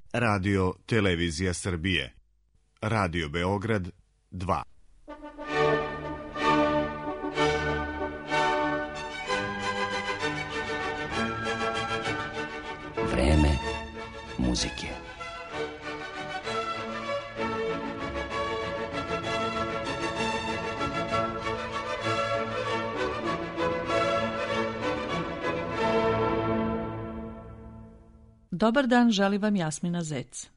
Radio Televizija Srbije. Radio Beograd 2. Vreme muzike. Dobar dan, želi vam Jasmina Zec.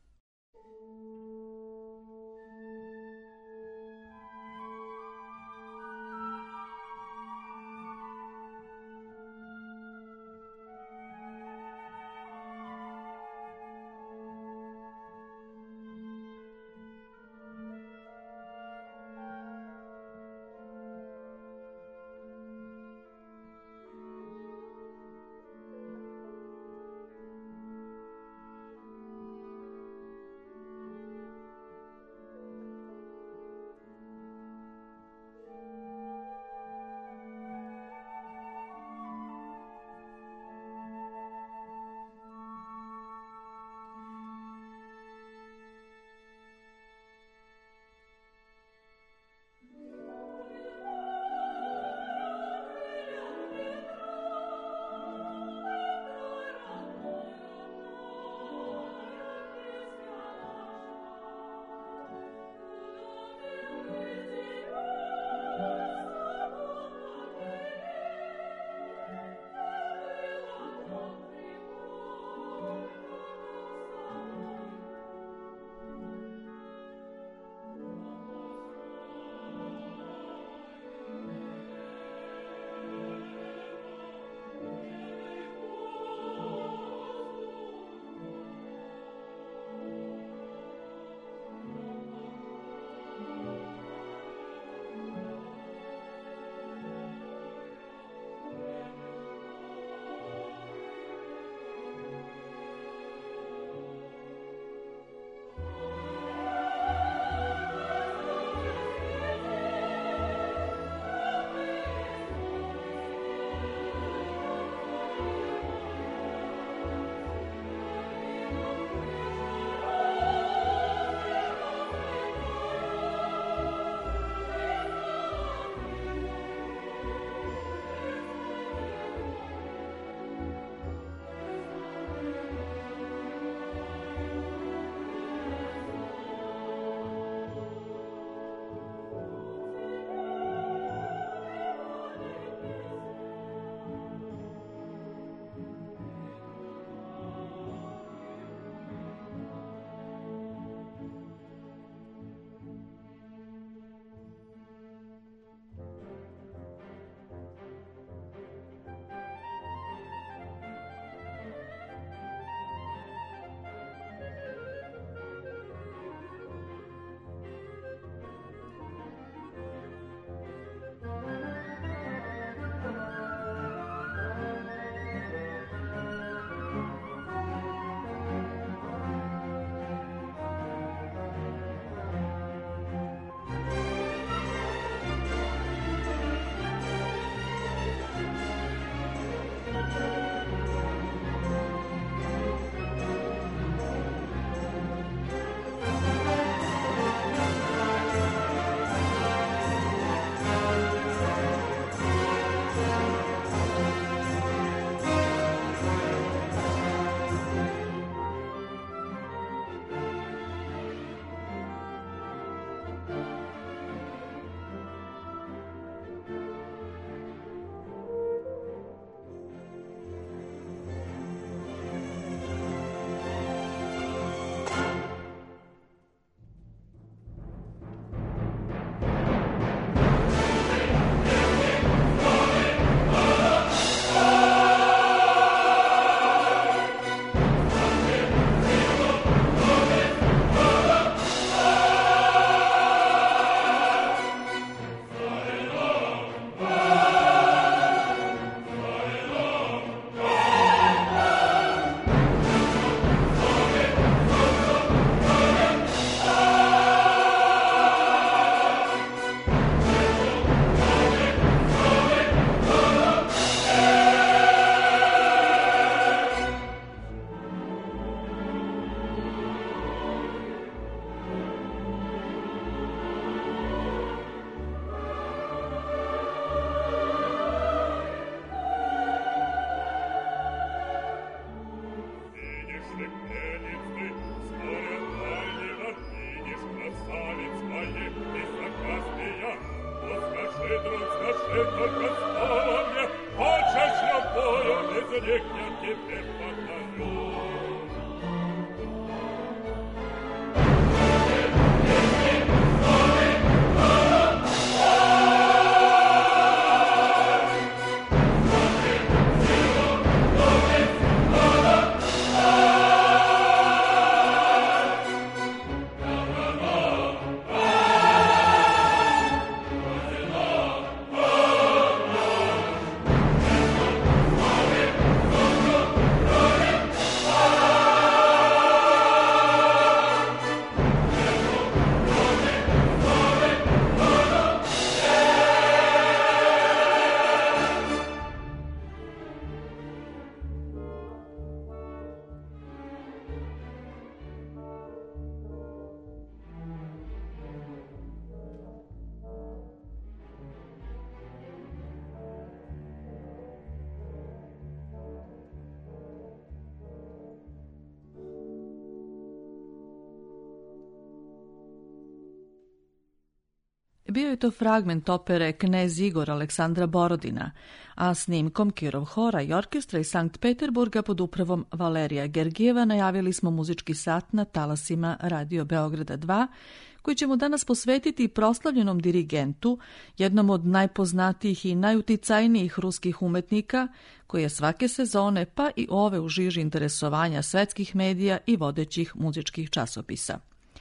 Bio je to fragment opere Knez Igor Aleksandra Borodina, a snimkom Kirov hora i orkestra iz Sankt Peterburga pod upravom Valerija Gergijeva najavili smo muzički sat na talasima Radio Beograda 2, koji ćemo danas posvetiti proslavljenom dirigentu, jednom od najpoznatijih i najuticajnijih ruskih umetnika, koji je svake sezone, pa i ove u žiži interesovanja svetskih medija i vodećih muzičkih časopisa.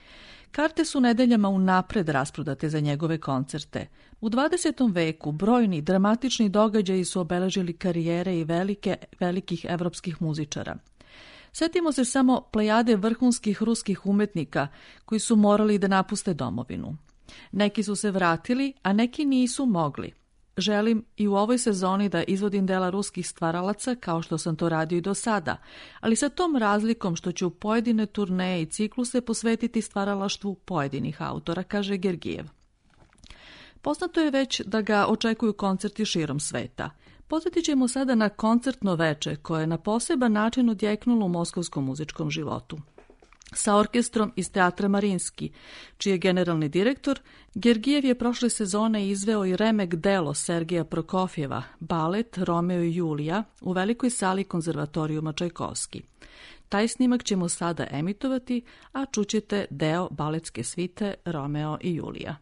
Karte su nedeljama unapred rasprodate za njegove koncerte. U 20. veku brojni dramatični događaji su obeležili karijere i velikih evropskih muzičara. Sjetimo se samo plejade vrhunskih ruskih umetnika koji su morali da napuste domovinu. Neki su se vratili, a neki nisu mogli. Želim i u ovoj sezoni da izvodim dela ruskih stvaralaca kao što sam to radio i do sada, ali sa tom razlikom što ću pojedine turneje i cikluse posvetiti stvaralaštvu pojedinih autora, kaže Gergijev. Poznato je već da ga očekuju koncerti širom sveta. Podsjetit ćemo sada na koncertno veče koje je na poseban način odjeknulo u moskovskom muzičkom životu. Sa orkestrom iz Teatra Marinski, čiji je generalni direktor, Gergijev je prošle sezone izveo i remek delo Sergeja Prokofjeva, balet Romeo i Julija u velikoj sali konzervatorijuma Čajkovski. Taj snimak ćemo sada emitovati, a čućete deo baletske svite Romeo i Julija.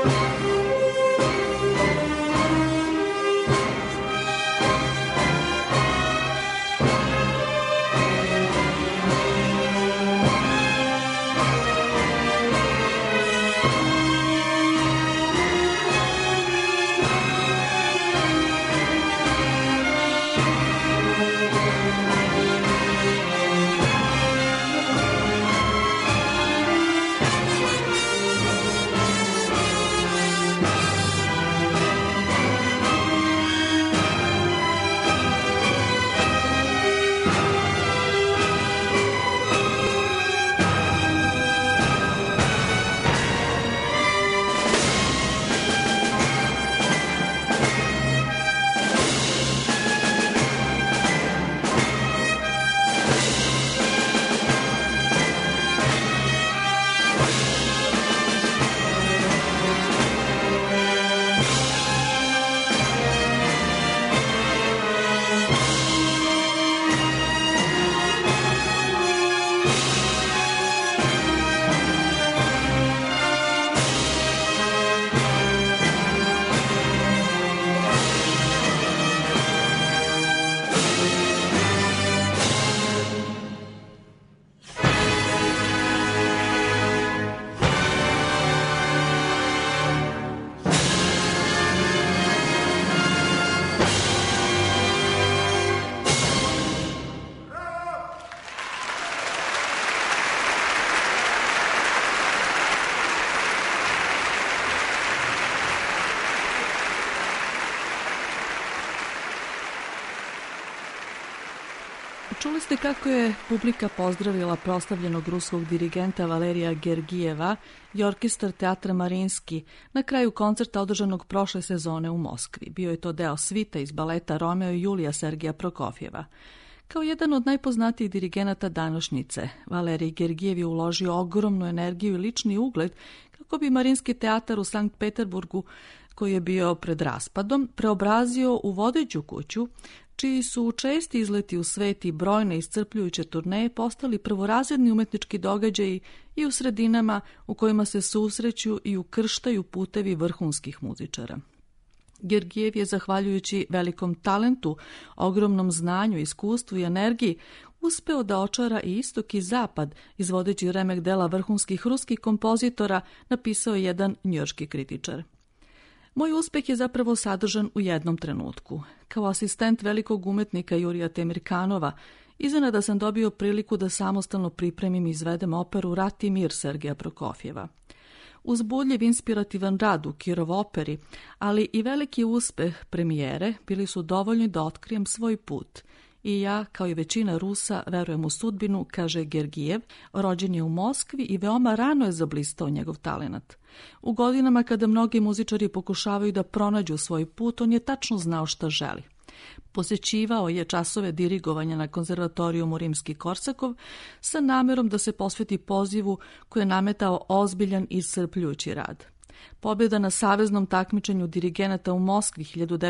Čuli ste kako je publika pozdravila proslavljenog ruskog dirigenta Valerija Gergijeva i orkestar Teatra Marinski na kraju koncerta održanog prošle sezone u Moskvi. Bio je to deo svite iz baleta Romeo i Julija Sergeja Prokofjeva. Kao jedan od najpoznatijih dirigenata današnjice, Valerij Gergijev je uložio ogromnu energiju i lični ugled kako bi Marinski teatar u Sankt Peterburgu, koji je bio pred raspadom, preobrazio u vodeću kuću, čiji su česti izleti u svet i brojne iscrpljujuće turneje postali prvorazredni umetnički događaji i u sredinama u kojima se susreću i ukrštaju putevi vrhunskih muzičara. Gergijev je, zahvaljujući velikom talentu, ogromnom znanju, iskustvu i energiji, uspeo da očara i istok i zapad, izvodeći remek dela vrhunskih ruskih kompozitora, napisao je jedan njujorški kritičar. Moj uspeh je zapravo sadržan u jednom trenutku. Kao asistent velikog umetnika Jurija Temirkanova, iznenada sam dobio priliku da samostalno pripremim i izvedem operu Rat i mir Sergeja Prokofjeva. Uzbudljiv, inspirativan rad u Kirov operi, ali i veliki uspeh premijere bili su dovoljni da otkrijem svoj put. I ja, kao i većina Rusa, verujem u sudbinu, kaže Gergijev. Rođen je u Moskvi i veoma rano je zablistao njegov talenat. U godinama kada mnogi muzičari pokušavaju da pronađu svoj put, on je tačno znao šta želi. Posećivao je časove dirigovanja na konzervatorijumu Rimski-Korsakov sa namerom da se posveti pozivu koji je nametao ozbiljan i iscrpljujući rad. Pobjeda na saveznom takmičenju dirigenata u Moskvi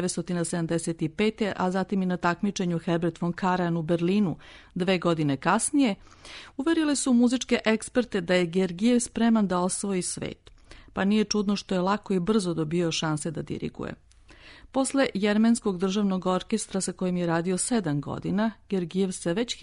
1975. a zatim i na takmičenju Herbert von Karajan u Berlinu 2 godine kasnije, uverile su muzičke eksperte da je Gergijev spreman da osvoji svet, pa nije čudno što je lako i brzo dobio šanse da diriguje. Posle Jermenskog državnog orkestra sa kojim je radio 7 godina, Gergijev se već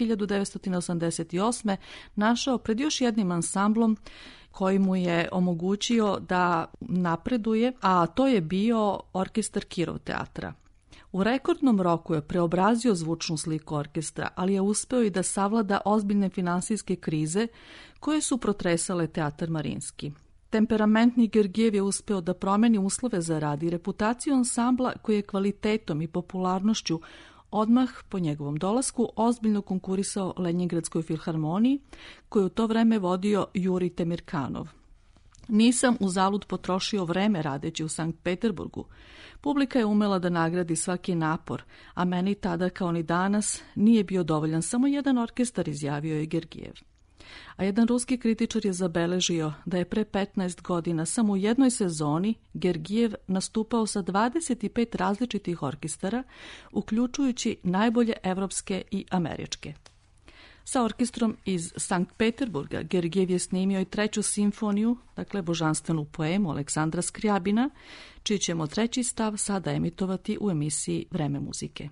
1988. našao pred još jednim ansamblom koji mu je omogućio da napreduje, a to je bio orkestar Kirov teatra. U rekordnom roku je preobrazio zvučnu sliku orkestra, ali je uspeo i da savlada ozbiljne finansijske krize koje su protresale Teatar Marinski. Temperamentni Gergijev je uspeo da promeni uslove za rad i reputaciju ansambla koji je kvalitetom i popularnošću odmah po njegovom dolasku ozbiljno konkurisao Lenjingradskoj filharmoniji, koju u to vreme vodio Jurij Temirkanov. Nisam uzalud potrošio vreme radeći u Sankt Peterburgu. Publika je umela da nagradi svaki napor, a meni tada kao ni danas nije bio dovoljan samo jedan orkestar, izjavio je Gergijev. A jedan ruski kritičar je zabeležio da je pre 15 godina samo u jednoj sezoni Gergijev nastupao sa 25 različitih orkestara, uključujući najbolje evropske i američke. Sa orkestrom iz Sankt Peterburga Gergijev je snimio i 3. simfoniju, dakle božanstvenu poemu Aleksandra Skrijabina, čiji ćemo 3. stav sada emitovati u emisiji Vreme muzike.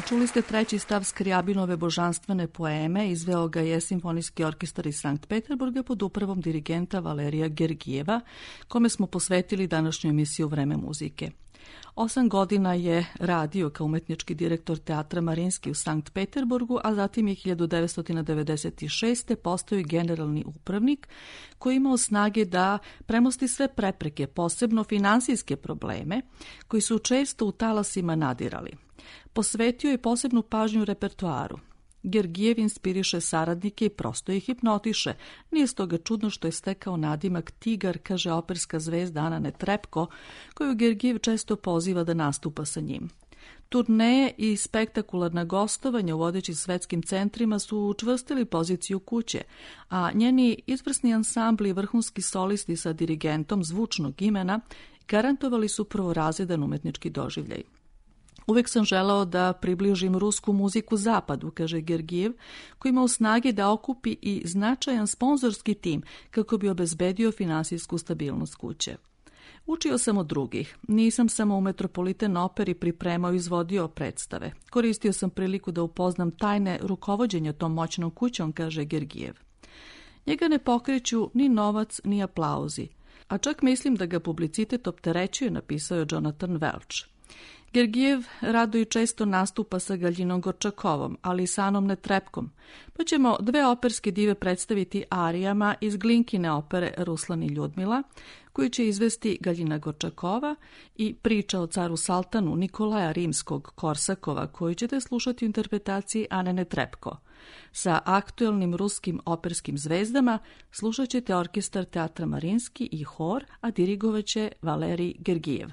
Čuli ste treći stav Skriabinove božanstvene poeme, izveo ga je Simfonijski orkestar iz Sankt Peterburga pod upravom dirigenta Valerija Gergijeva, kome smo posvetili današnju emisiju Vreme muzike. 8 godina je radio kao umetnički direktor Teatra Marinski u Sankt Peterburgu, a zatim je 1996. postao i generalni upravnik koji je imao snage da premosti sve prepreke, posebno finansijske probleme, koji su često u talasima nadirali. Posvetio je posebnu pažnju repertoaru. Gergijev inspiriše saradnike i prosto ih hipnotiše. Nije stoga čudno što je stekao nadimak Tigar, kaže operska zvezda Ana Netrebko, koju Gergijev često poziva da nastupa sa njim. Turneje i spektakularna gostovanja u vodećim svetskim centrima su učvrstili poziciju kuće, a njeni izvrsni ansambli i vrhunski solisti sa dirigentom zvučnog imena garantovali su prvorazredan umetnički doživljaj. Uvijek sam želeo da približim rusku muziku zapadu, kaže Gergijev, koji ima snage da okupi i značajan sponzorski tim kako bi obezbedio finansijsku stabilnost kuće. Učio sam od drugih. Nisam samo u Metropolitan operi pripremao i izvodio predstave. Koristio sam priliku da upoznam tajne rukovođenja tom moćnom kućom, kaže Gergijev. Njega ne pokreću ni novac, ni aplauzi, a čak mislim da ga publicitet opterećuje, napisao je Jonathan Welch. Gergijev rado i često nastupa sa Galjinom Gorčakovom, ali i sa Anom Netrebkom, pa ćemo dve operske dive predstaviti arijama iz Glinkine opere Ruslan i Ljudmila, koju će izvesti Galjina Gorčakova, i Priča o caru Saltanu Nikolaja Rimskog-Korsakova, koju ćete slušati u interpretaciji Ane Netrebko. Sa aktuelnim ruskim operskim zvezdama slušat ćete orkestar Teatra Marinski i hor, a dirigovat će Valerij Gergijev.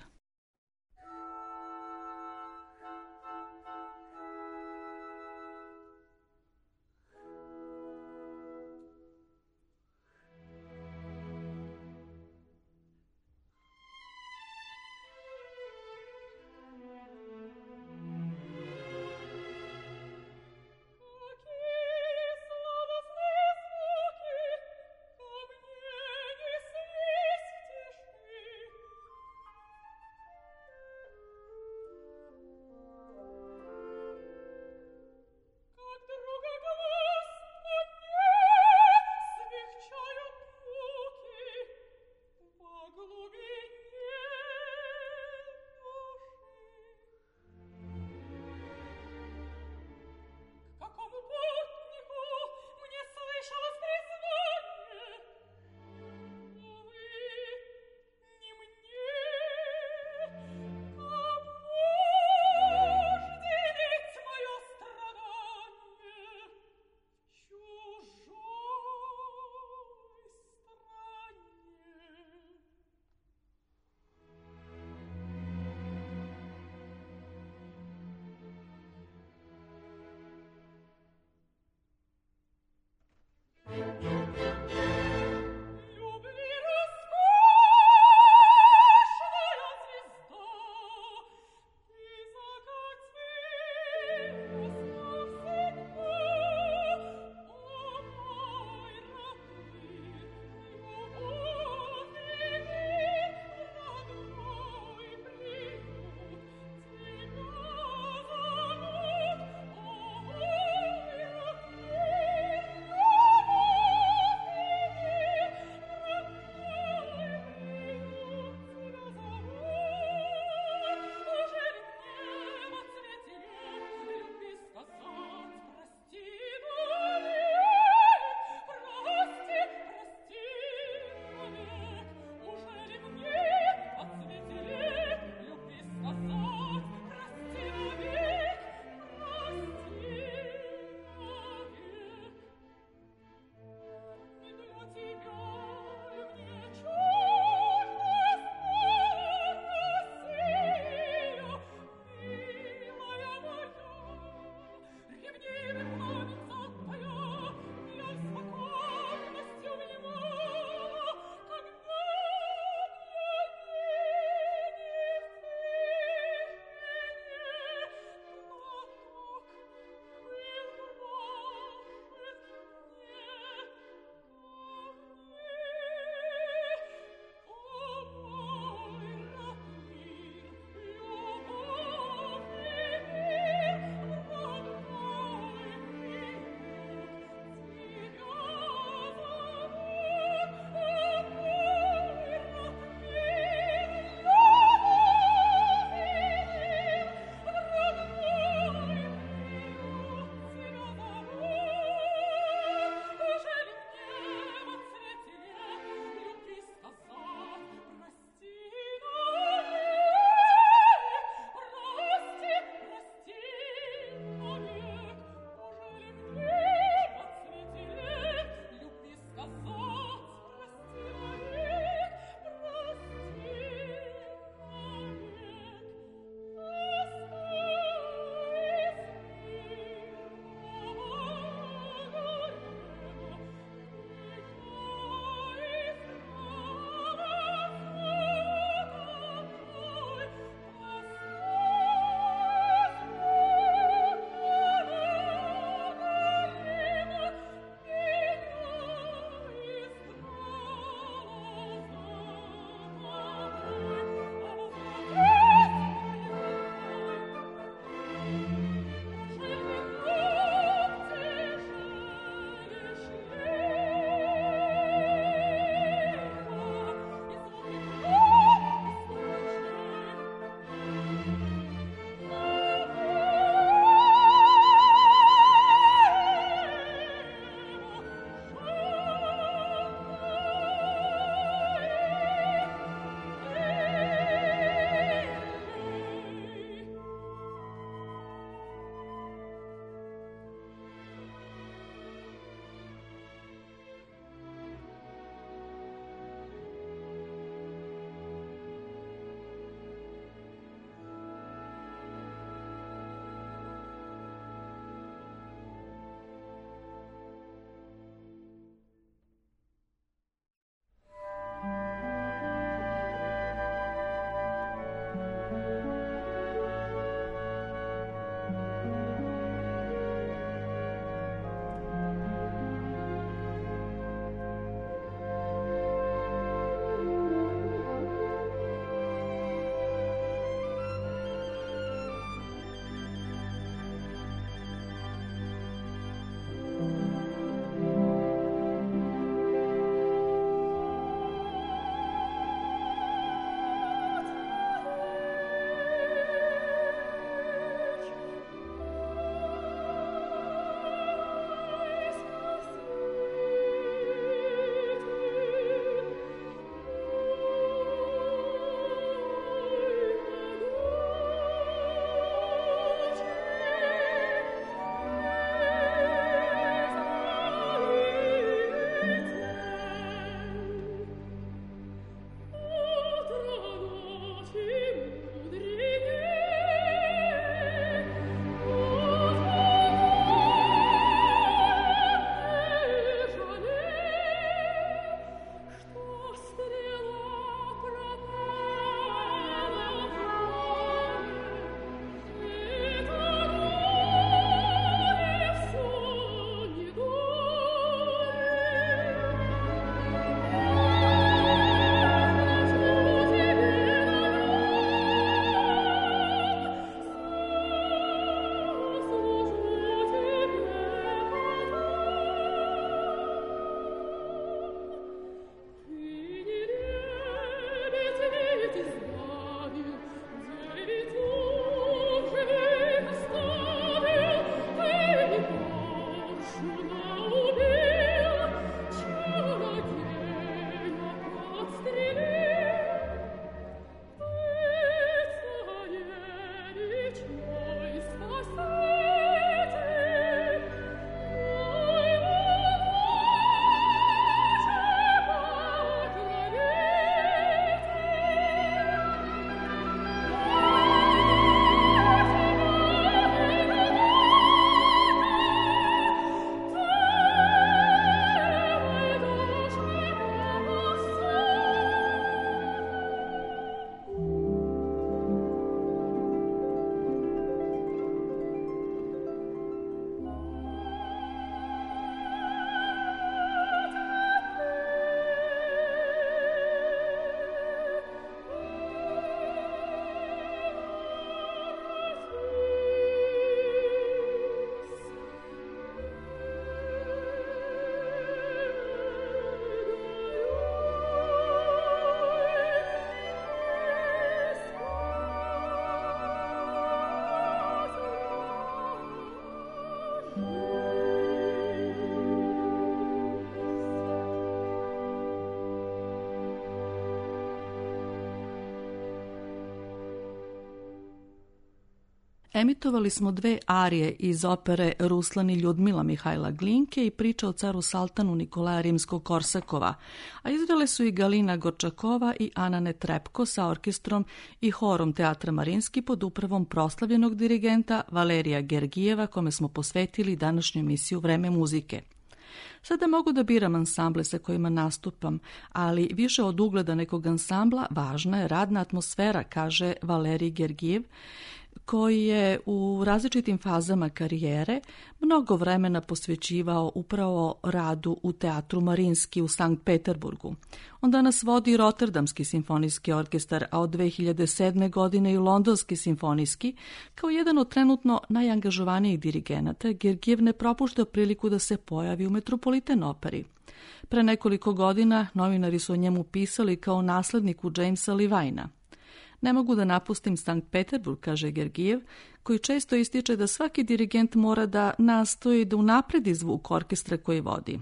Emitovali smo 2 arije iz opere Ruslan i Ljudmila Mihajla Glinke i Priča o caru Saltanu Nikolaja Rimskog-Korsakova, a izvele su i Galina Gorčakova i Ana Netrepko sa orkestrom i horom Teatra Marinski pod upravom proslavljenog dirigenta Valerija Gergijeva, kome smo posvetili današnju emisiju Vreme muzike. Sada mogu da biram ansamble sa kojima nastupam, ali više od ugleda nekog ansambla važna je radna atmosfera, kaže Valerij Gergijev, koji je u različitim fazama karijere mnogo vremena posvećivao upravo radu u Teatru Marinski u Sankt Peterburgu. On danas vodi Rotterdamski simfonijski orkestar, a od 2007. godine i Londonski simfonijski. Kao jedan od trenutno najangažovanijih dirigenata, Gergijev ne propušta priliku da se pojavi u Metropolitan operi. Pre nekoliko godina novinari su o njemu pisali kao nasledniku Jamesa Levina. Ne mogu da napustim Sankt Peterburg, kaže Gergijev, koji često ističe da svaki dirigent mora da nastoji da unapredi zvuk orkestra koji vodi.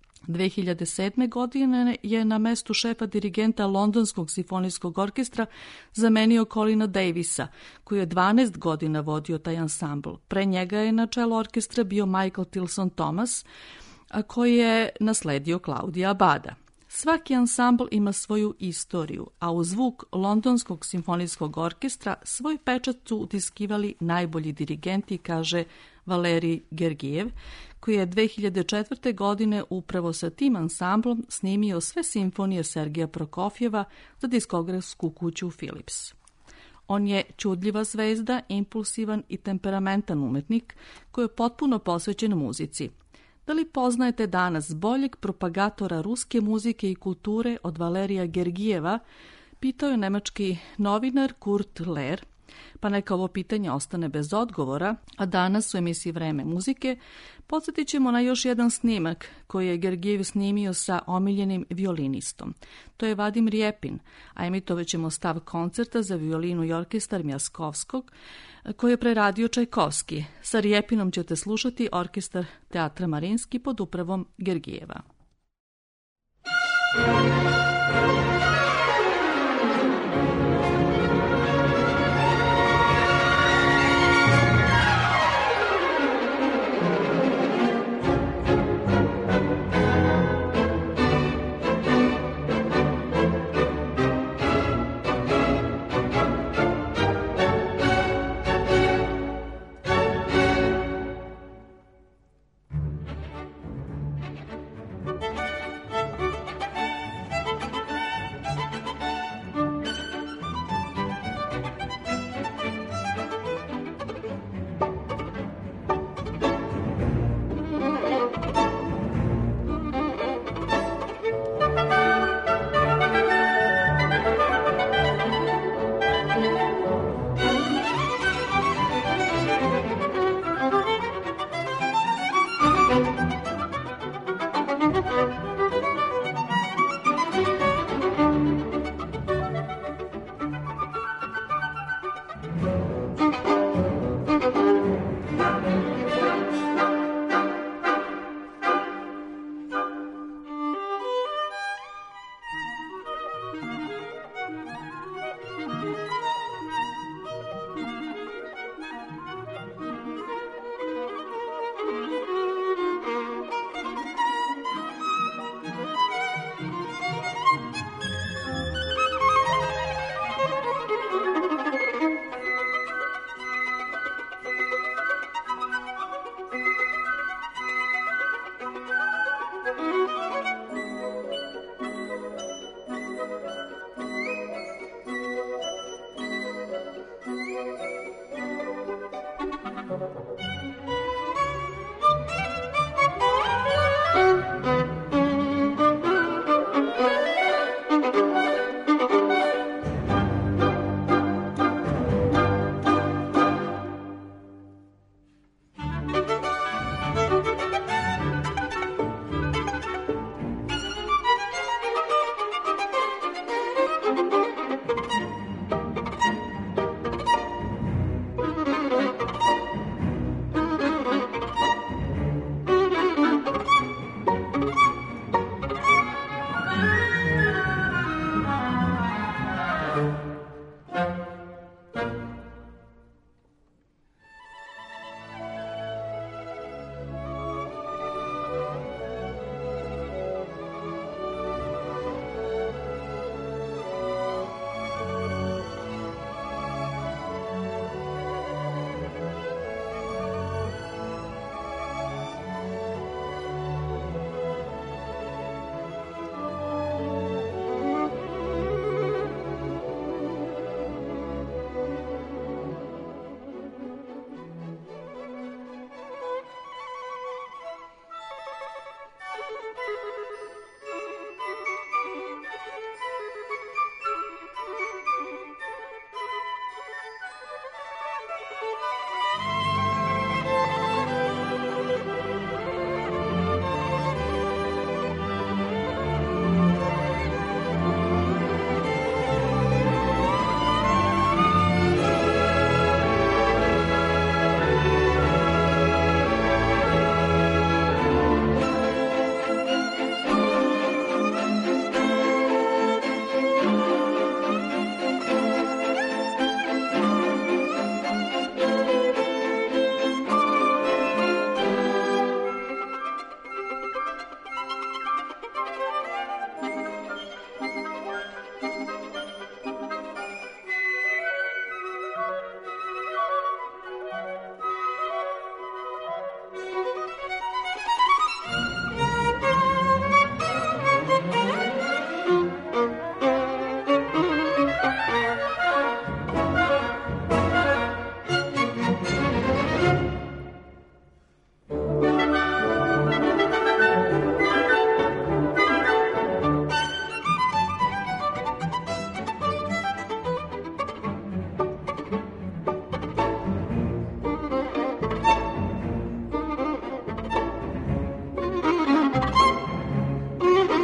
2007. godine je na mestu šefa dirigenta Londonskog simfonijskog orkestra zamenio Colina Davisa, koji je 12 godina vodio taj ansambl. Pre njega je na čelu orkestra bio Michael Tilson Thomas, a koji je nasledio Claudia Abada. Svaki ansambl ima svoju istoriju, a u zvuk Londonskog simfonijskog orkestra svoj pečat su utiskivali najbolji dirigenti, kaže Valerij Gergijev, koji je 2004. godine upravo sa tim ansamblom snimio sve simfonije Sergeja Prokofjeva za diskografsku kuću Philips. On je čudljiva zvezda, impulsivan i temperamentan umetnik koji je potpuno posvećen muzici. Da li poznajete danas boljeg propagatora ruske muzike i kulture od Valerija Gergijeva, pitao je nemački novinar Kurt Lehr, pa neka ovo pitanje ostane bez odgovora, a danas u emisiji Vreme muzike podsjetit ćemo na još jedan snimak koji je Gergijev snimio sa omiljenim violinistom. To je Vadim Rjepin, a emitovat ćemo stav koncerta za violinu i orkestar Mjaskovskog, koji je preradio Čajkovski. Sa Rjepinom ćete slušati orkestar Teatra Marinski pod upravom Gergijeva.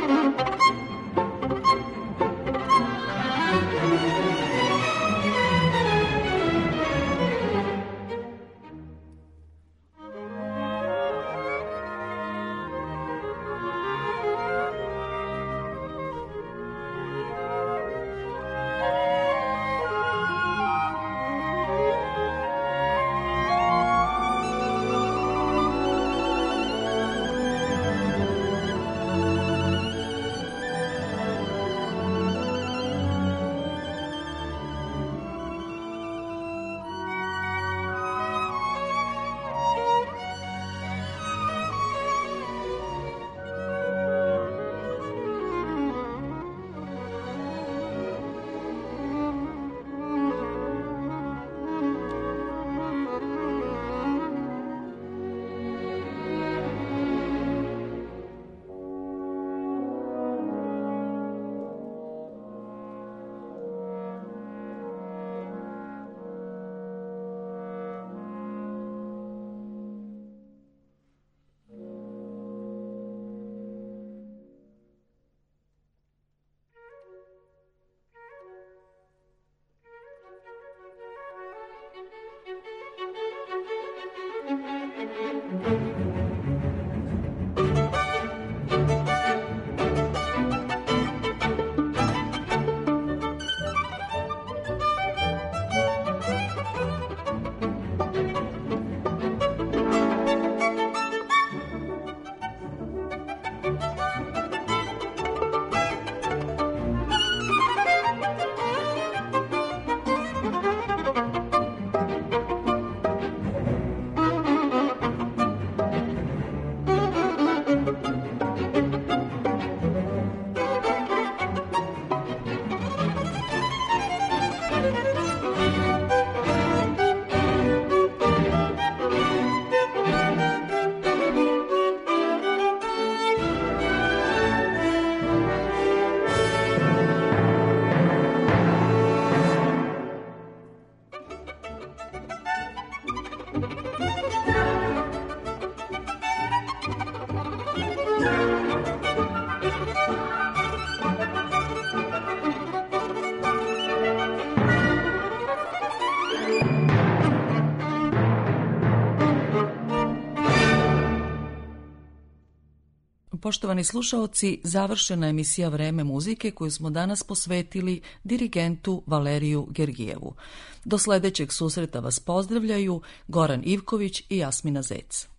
Poštovani slušaoci, završena emisija Vreme muzike koju smo danas posvetili dirigentu Valeriju Gergijevu. Do sledećeg susreta vas pozdravljaju Goran Ivković i Jasmina Zec.